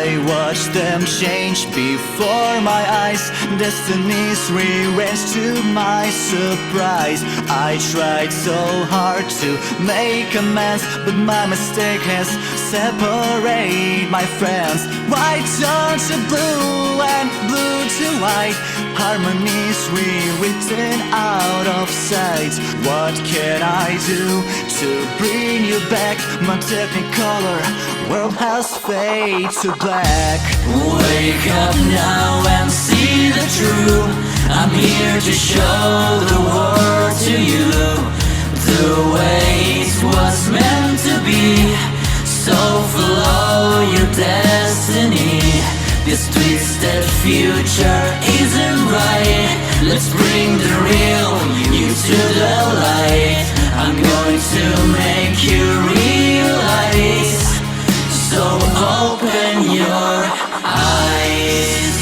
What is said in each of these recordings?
I watch them change before my eyes. Destiny's rearranged to my surprise. I tried so hard to make amends, but my mistake has separated my friends. White turned to blue and blue to white. Harmonies rewritten out of sight. What can I do to bring you back? My technicolor world has faded to black. Wake up now and see the truth. I'm here to show the world to you. The way it was meant to be. So follow your destiny. This twisted future isn't right. Let's bring the real you to the light. I'm going to make you realize. So open your eyes.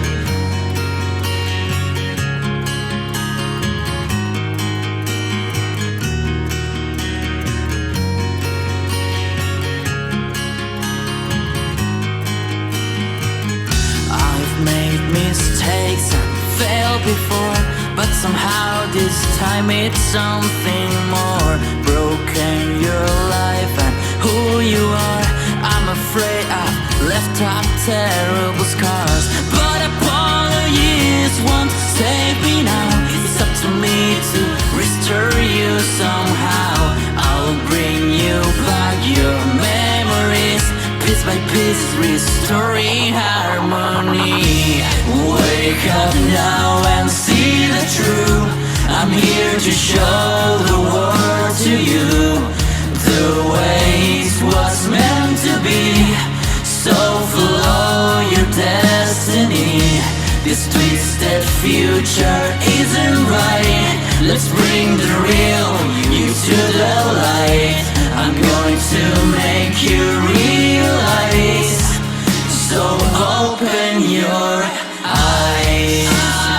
I've made mistakes and failed before, but somehow this time it's something more. Broken your life and who you are. I'm afraid I've left out terrible scars, but apologies won't save me now. It's up to me to restore you somehow. I'll bring you back your memories, piece by piece, restoring harmony. Wake up now and see the truth. I'm here to show the world to you. The way it was meant to be. So follow your destiny. This twisted future isn't right. Let's bring the real you to the light. I'm going to make you realize. So open your eyes.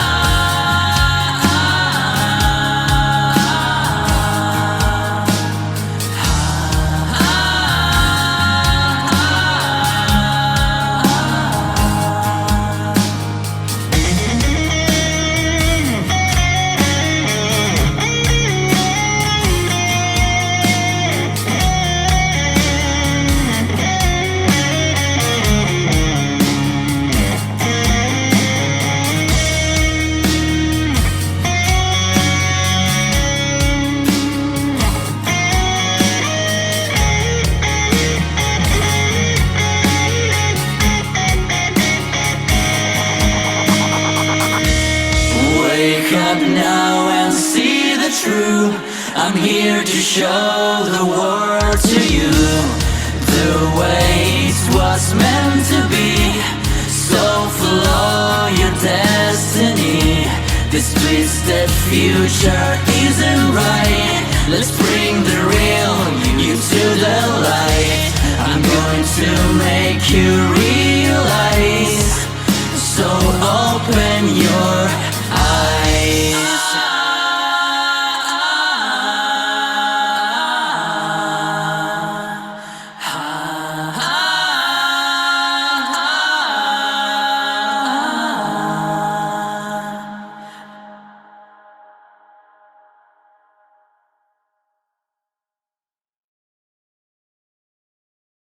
Wake up now and see the truth. I'm here to show the world to you. The way it was meant to be. So follow your destiny. This twisted future isn't right. Let's bring the real you to the light.